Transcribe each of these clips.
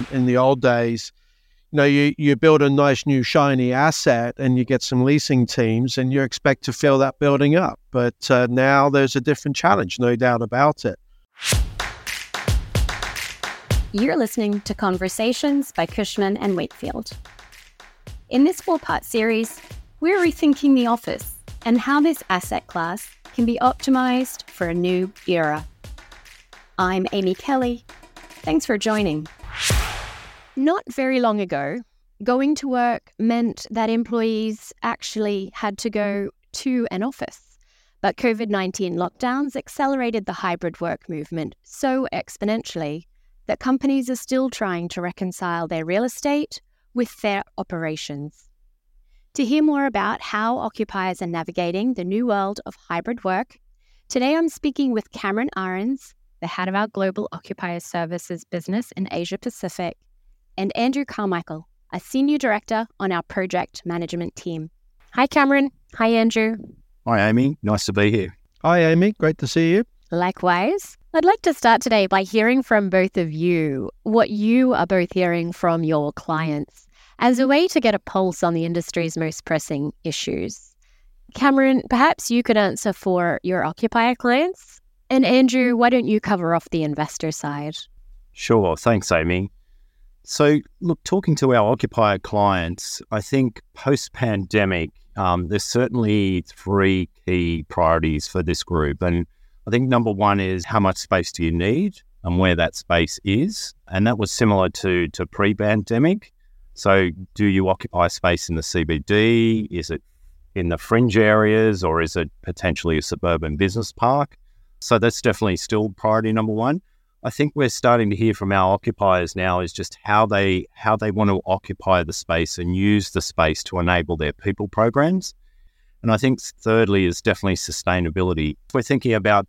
In the old days, you build a nice new shiny asset and you get some leasing teams and you expect to fill that building up. But now there's a different challenge, no doubt about it. You're listening to Conversations by Cushman & Wakefield. In this 4-part series, we're rethinking the office and how this asset class can be optimized for a new era. I'm Amy Kelly. Thanks for joining. Not very long ago, going to work meant that employees actually had to go to an office. But COVID-19 lockdowns accelerated the hybrid work movement so exponentially that companies are still trying to reconcile their real estate with their operations. To hear more about how occupiers are navigating the new world of hybrid work, today I'm speaking with Cameron Ahrens, the head of our Global Occupier Services business in Asia Pacific, and Andrew Carmichael, a senior director on our project management team. Hi, Cameron. Hi, Andrew. Hi, Amy. Nice to be here. Hi, Amy. Great to see you. Likewise. I'd like to start today by hearing from both of you what you are both hearing from your clients as a way to get a pulse on the industry's most pressing issues. Cameron, perhaps you could answer for your occupier clients. And Andrew, why don't you cover off the investor side? Sure. Thanks, Amy. So, look, talking to our occupier clients, I think post-pandemic, there's certainly 3 key priorities for this group. And I think number 1 is how much space do you need and where that space is. And that was similar to pre-pandemic. So do you occupy space in the CBD? Is it in the fringe areas, or is it potentially a suburban business park? So that's definitely still priority number 1. I think we're starting to hear from our occupiers now is just how they want to occupy the space and use the space to enable their people programs. And I think thirdly is definitely sustainability. If we're thinking about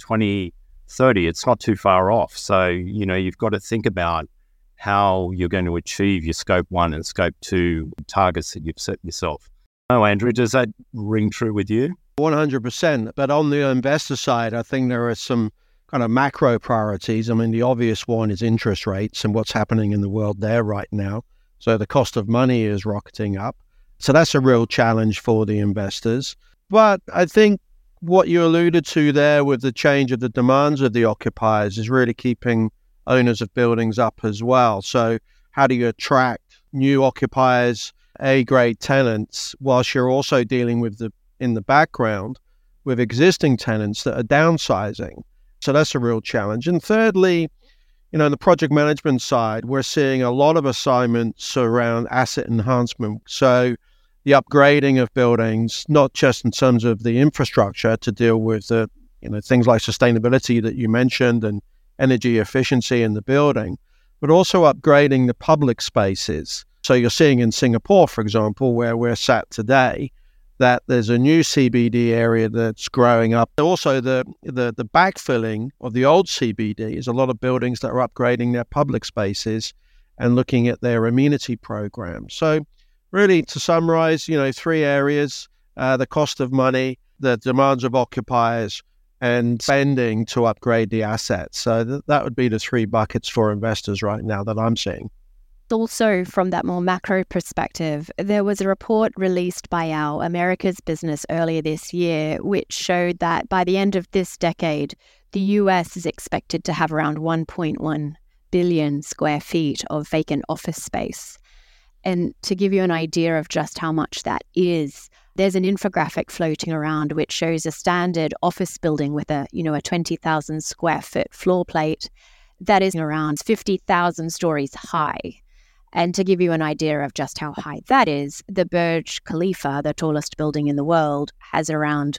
2030, it's not too far off. So, you've got to think about how you're going to achieve your scope 1 and scope 2 targets that you've set yourself. Oh, Andrew, does that ring true with you? 100%. But on the investor side, I think there are some kind of macro priorities. I mean, the obvious one is interest rates and what's happening in the world there right now. So the cost of money is rocketing up. So that's a real challenge for the investors. But I think what you alluded to there with the change of the demands of the occupiers is really keeping owners of buildings up as well. So how do you attract new occupiers, A-grade tenants, whilst you're also dealing with in the background with existing tenants that are downsizing? So that's a real challenge. And thirdly, on the project management side, we're seeing a lot of assignments around asset enhancement. So the upgrading of buildings, not just in terms of the infrastructure to deal with the, things like sustainability that you mentioned and energy efficiency in the building, but also upgrading the public spaces. So you're seeing in Singapore, for example, where we're sat today, that there's a new CBD area that's growing up. Also, the backfilling of the old CBD is a lot of buildings that are upgrading their public spaces and looking at their amenity program. So really, to summarize, 3 areas, the cost of money, the demands of occupiers, and spending to upgrade the assets. So that would be the 3 buckets for investors right now that I'm seeing. Also, from that more macro perspective, there was a report released by our Americas business earlier this year, which showed that by the end of this decade, the US is expected to have around 1.1 billion square feet of vacant office space. And to give you an idea of just how much that is, there's an infographic floating around which shows a standard office building with a 20,000 square foot floor plate that is around 50,000 stories high. And to give you an idea of just how high that is, the Burj Khalifa, the tallest building in the world, has around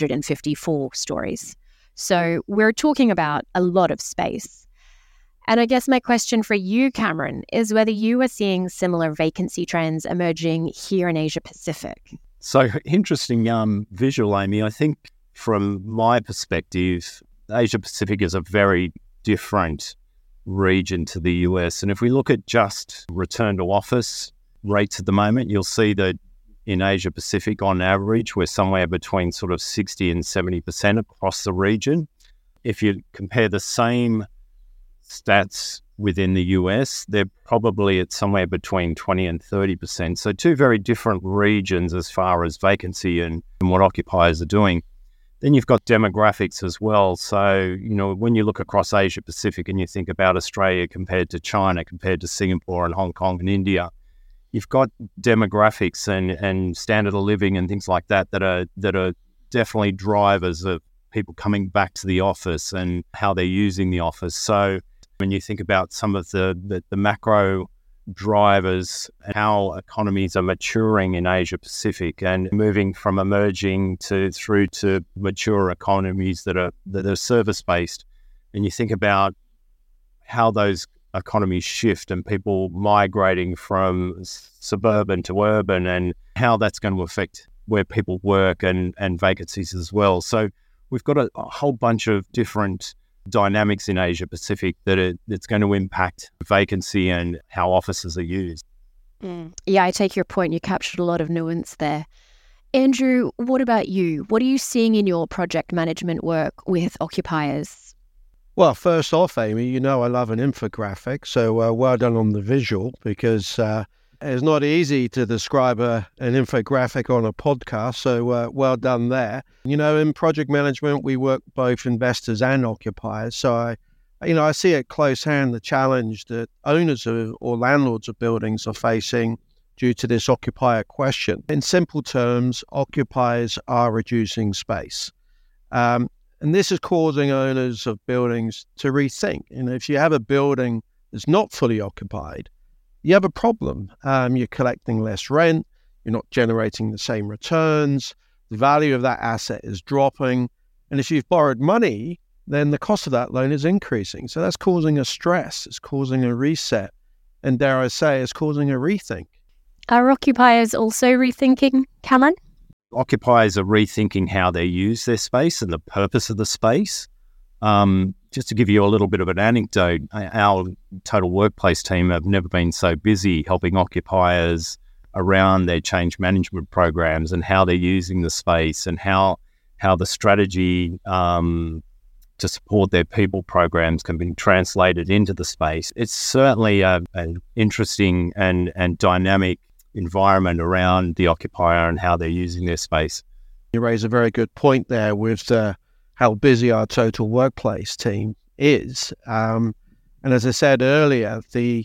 154 stories. So we're talking about a lot of space. And I guess my question for you, Cameron, is whether you are seeing similar vacancy trends emerging here in Asia Pacific. So interesting visual, Amy. I think from my perspective, Asia Pacific is a very different region to the US. And if we look at just return to office rates at the moment, you'll see that in Asia Pacific, on average, we're somewhere between sort of 60 and 70% across the region. If you compare the same stats within the US, they're probably at somewhere between 20 and 30%. So two very different regions as far as vacancy and what occupiers are doing. Then you've got demographics as well. So, when you look across Asia Pacific and you think about Australia compared to China, compared to Singapore and Hong Kong and India, you've got demographics and standard of living and things like that are definitely drivers of people coming back to the office and how they're using the office. So when you think about some of the macro drivers, how economies are maturing in Asia Pacific and moving from emerging through to mature economies that are service based, and you think about how those economies shift and people migrating from suburban to urban and how that's going to affect where people work and vacancies as well. So we've got a whole bunch of different dynamics in Asia Pacific that's going to impact vacancy and how offices are used. Yeah, I take your point. You captured a lot of nuance there. Andrew, what about you? What are you seeing in your project management work with occupiers? Well, first off, Amy, I love an infographic, so well done on the visual, because it's not easy to describe an infographic on a podcast, so well done there. In project management, we work both investors and occupiers, so I see at close hand the challenge that owners or landlords of buildings are facing due to this occupier question. In simple terms, occupiers are reducing space. And this is causing owners of buildings to rethink. If you have a building that's not fully occupied, you have a problem. You're collecting less rent, you're not generating the same returns, the value of that asset is dropping, and if you've borrowed money, then the cost of that loan is increasing. So that's causing a stress, it's causing a reset, and dare I say, it's causing a rethink. Are occupiers also rethinking, Cameron? Occupiers are rethinking how they use their space and the purpose of the space. Just to give you a little bit of an anecdote, our Total Workplace team have never been so busy helping occupiers around their change management programs and how they're using the space and how the strategy to support their people programs can be translated into the space. It's certainly an interesting and dynamic environment around the occupier and how they're using their space. You raise a very good point there with how busy our Total Workplace team is. And as I said earlier, the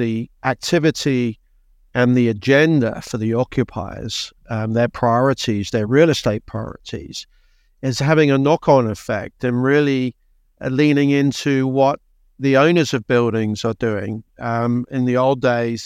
activity and the agenda for the occupiers, their priorities, their real estate priorities, is having a knock-on effect and really leaning into what the owners of buildings are doing. In the old days,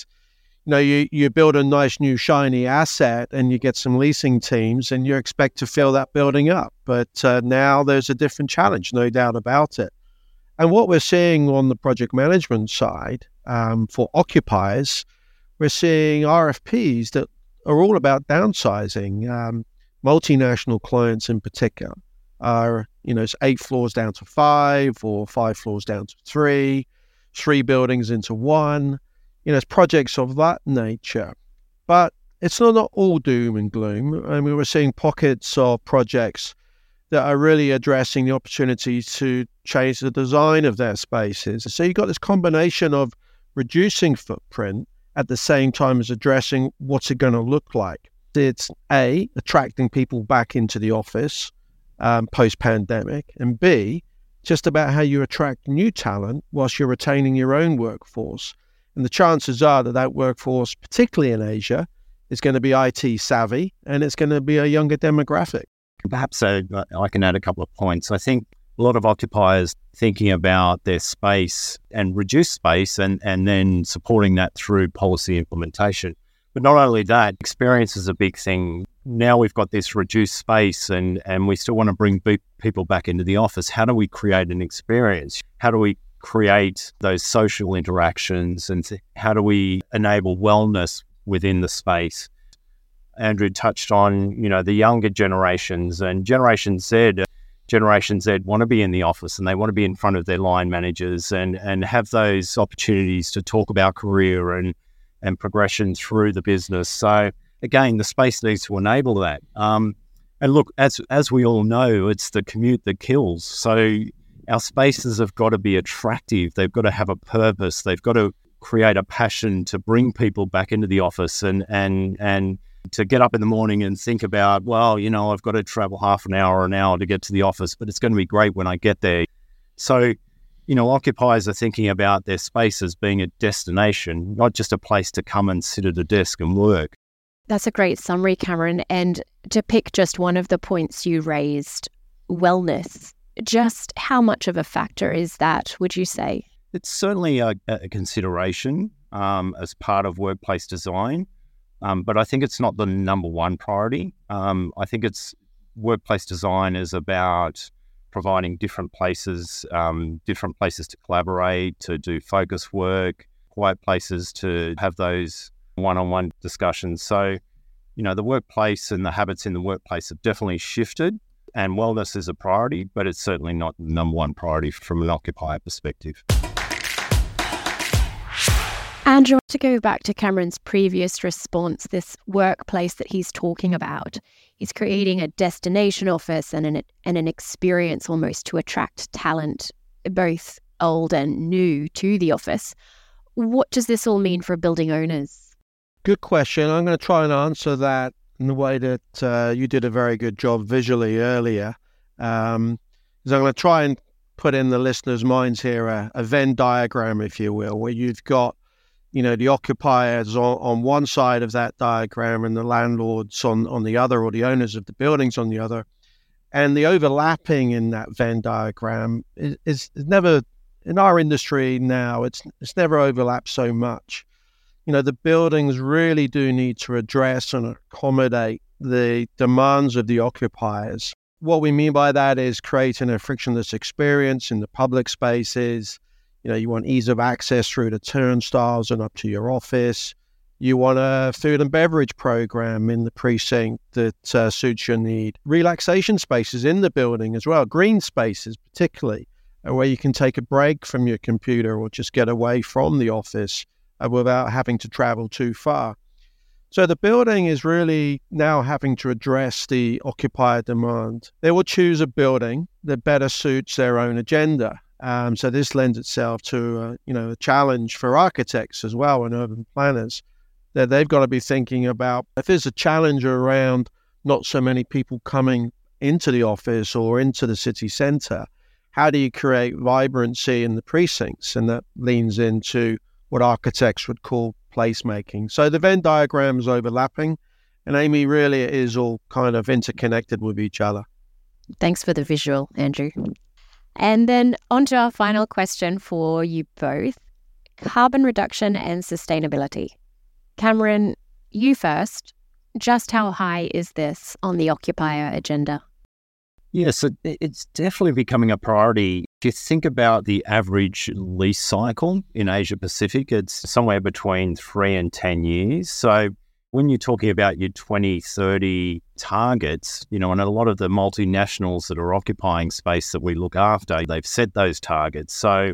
you build a nice new shiny asset and you get some leasing teams and you expect to fill that building up. But now there's a different challenge, no doubt about it. And what we're seeing on the project management side for occupiers, we're seeing RFPs that are all about downsizing. Multinational clients in particular are, it's 8 floors down to 5 or 5 floors down to 3 buildings into 1. It's projects of that nature. But it's not all doom and gloom. I mean, we're seeing pockets of projects that are really addressing the opportunities to change the design of their spaces. So you've got this combination of reducing footprint at the same time as addressing what's it going to look like. It's A, attracting people back into the office post-pandemic, and B, just about how you attract new talent whilst you're retaining your own workforce. And the chances are that workforce, particularly in Asia, is going to be IT savvy and it's going to be a younger demographic. Perhaps I can add a couple of points. I think a lot of occupiers thinking about their space and reduce space and then supporting that through policy implementation. But not only that, experience is a big thing. Now we've got this reduced space and we still want to bring people back into the office. How do we create an experience? How do we create those social interactions and how do we enable wellness within the space? Andrew touched on, the younger generations and Generation Z want to be in the office and they want to be in front of their line managers and have those opportunities to talk about career and progression through the business. So again, the space needs to enable that. And look, as we all know, it's the commute that kills. So Our spaces have got to be attractive. They've got to have a purpose. They've got to create a passion to bring people back into the office and to get up in the morning and think about, well, I've got to travel half an hour to get to the office, but it's going to be great when I get there. So, occupiers are thinking about their space as being a destination, not just a place to come and sit at a desk and work. That's a great summary, Cameron. And to pick just one of the points you raised, wellness, just how much of a factor is that, would you say? It's certainly a consideration as part of workplace design, but I think it's not the number one priority. I think workplace design is about providing different places to collaborate, to do focus work, quiet places to have those one-on-one discussions. So, the workplace and the habits in the workplace have definitely shifted, and wellness is a priority, but it's certainly not the number one priority from an occupier perspective. Andrew, to go back to Cameron's previous response, this workplace that he's talking about, he's creating a destination office and an experience almost to attract talent, both old and new, to the office. What does this all mean for building owners? Good question. I'm going to try and answer that in the way that you did a very good job visually earlier. Because I'm going to try and put in the listeners' minds here a Venn diagram, if you will, where you've got the occupiers on one side of that diagram and the landlords on the other, or the owners of the buildings on the other. And the overlapping in that Venn diagram is never, in our industry now, it's never overlapped so much. The buildings really do need to address and accommodate the demands of the occupiers. What we mean by that is creating a frictionless experience in the public spaces. You want ease of access through the turnstiles and up to your office. You want a food and beverage program in the precinct that suits your need. Relaxation spaces in the building as well, green spaces particularly, where you can take a break from your computer or just get away from the office without having to travel too far. So the building is really now having to address the occupier demand. They will choose a building that better suits their own agenda. So this lends itself to a challenge for architects as well and urban planners, that they've got to be thinking about if there's a challenge around not so many people coming into the office or into the city centre, how do you create vibrancy in the precincts? And that leans into what architects would call placemaking. So the Venn diagram is overlapping, and Amy, really it is all kind of interconnected with each other. Thanks for the visual, Andrew. And then on to our final question for you both, carbon reduction and sustainability. Cameron, you first. Just how high is this on the occupier agenda? Yes, it's definitely becoming a priority. If you think about the average lease cycle in Asia Pacific, it's somewhere between 3 and 10 years. So when you're talking about your 2030 targets, and a lot of the multinationals that are occupying space that we look after, they've set those targets. So,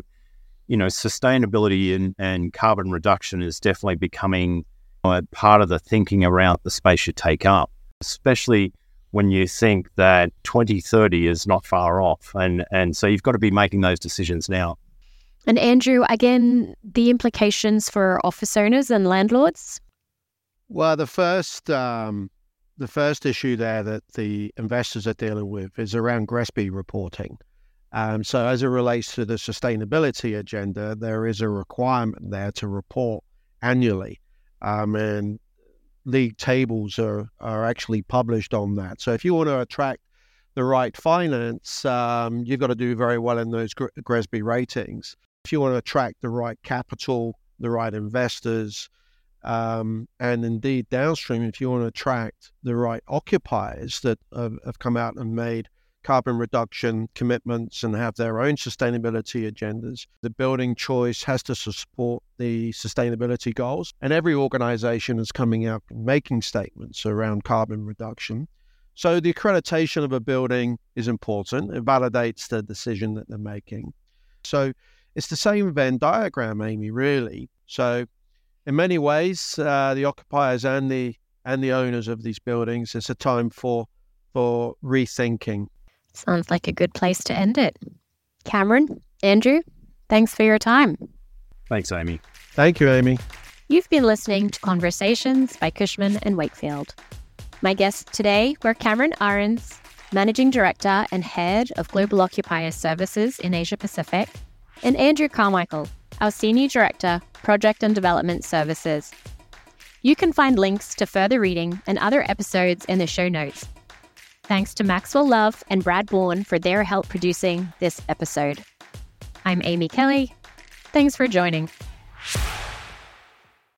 sustainability and carbon reduction is definitely becoming a part of the thinking around the space you take up, especially when you think that 2030 is not far off. And so you've got to be making those decisions now. And Andrew, again, the implications for office owners and landlords? Well, the first issue there that the investors are dealing with is around GRESB reporting. So as it relates to the sustainability agenda, there is a requirement there to report annually. And league tables are actually published on that. So if you want to attract the right finance, you've got to do very well in those GRESB ratings. If you want to attract the right capital, the right investors, and indeed downstream, if you want to attract the right occupiers that have come out and made carbon reduction commitments and have their own sustainability agendas, the building choice has to support the sustainability goals. And every organization is coming out and making statements around carbon reduction. So the accreditation of a building is important. It validates the decision that they're making. So it's the same Venn diagram, Amy, really. So in many ways, the occupiers and the owners of these buildings, it's a time for rethinking. Sounds like a good place to end it. Cameron, Andrew, thanks for your time. Thanks, Amy. Thank you, Amy. You've been listening to Conversations by Cushman & Wakefield. My guests today were Cameron Ahrens, Managing Director and Head of Global Occupier Services in Asia Pacific, and Andrew Carmichael, our Senior Director, Project and Development Services. You can find links to further reading and other episodes in the show notes. Thanks to Maxwell Love and Brad Bourne for their help producing this episode. I'm Amy Kelly. Thanks for joining.